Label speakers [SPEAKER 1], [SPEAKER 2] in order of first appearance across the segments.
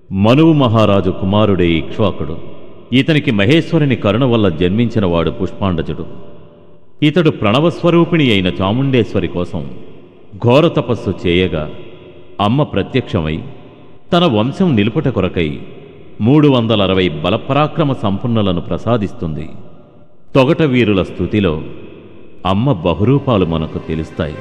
[SPEAKER 1] మనువు మహారాజు కుమారుడే ఇక్ష్వాకుడు. ఇతనికి మహేశ్వరుని కరుణ వల్ల జన్మించినవాడు పుష్పాండజుడు. ఇతడు ప్రణవస్వరూపిణి అయిన చాముండేశ్వరి కోసం ఘోర తపస్సు చేయగా అమ్మ ప్రత్యక్షమై తన వంశం నిలుపుట కొరకై 360 బలపరాక్రమ సంపన్నులను ప్రసాదిస్తుంది. తొగట వీరుల స్తుతిలో అమ్మ బహురూపాలు మనకు తెలుస్తాయి.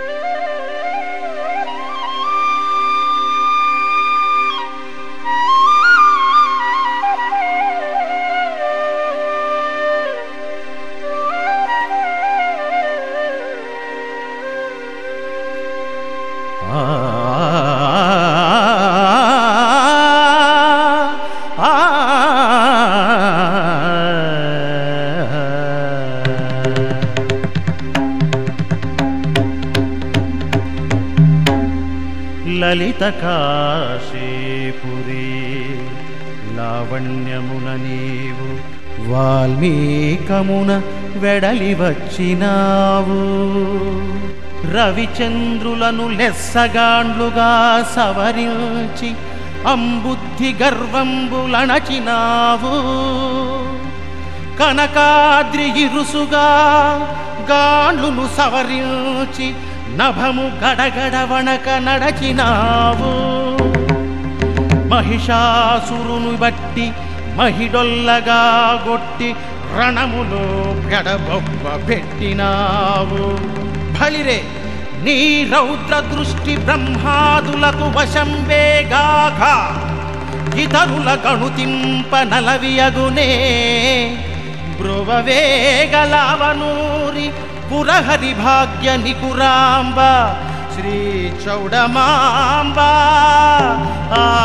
[SPEAKER 2] లలిత కాశీపురి లావణ్యమున నీవు వాల్మీకమున వెడలి వచ్చినావు. రవిచంద్రులను లెస్సగాండ్లుగా సవరించి అంబుద్ధి గర్వంబులణచినావు. కనకాద్రి ఇరుసుగా గాండ్లును సవరించి నభము గడగడ వణక నడచినావు. మహిషాసురును బట్టి మహిడొల్లగా గొట్టి రణములో గడబొబ్బ పెట్టినావు. బలిరే నీ రౌద్ర దృష్టి బ్రహ్మాదులకు వశంబేగాక ఇతరుల గణుతింప నలవియగునే. బ్రువవేగలావనూరి పురహరి భాగ్య నికురాంబ శ్రీ చౌడమాంబ.